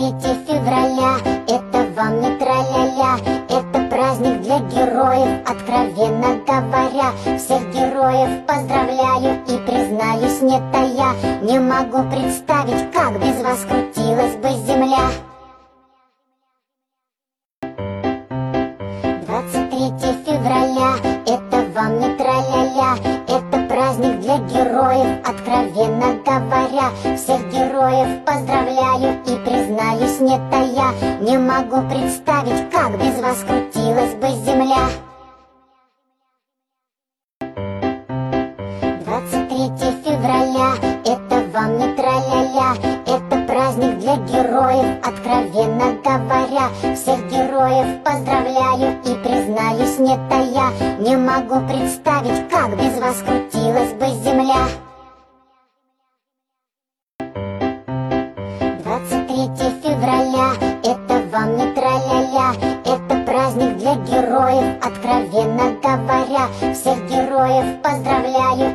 февраля, это вам не тра-ля-ля, это праздник для героев, откровенно говоря. Всех героев поздравляю и признаюсь, не тая, не могу представить, как без вас крутилась бы земля. 23 февраля, это вам не тра-ля-ля, это праздник для героев, откровенно говоря. Всех героев поздравляю и признаюсь, не тая, не могу представить, как без вас крутилась бы земля. 23 февраля, это вам не тра-ля-ля, это праздник для героев, откровенно говоря. Всех героев поздравляю и признаюсь, не тая, не могу представить, как без вас крутилась бы земля. 23 февраля, это вам не тра-ля-ля, это праздник для героев, откровенно говоря. Всех героев поздравляю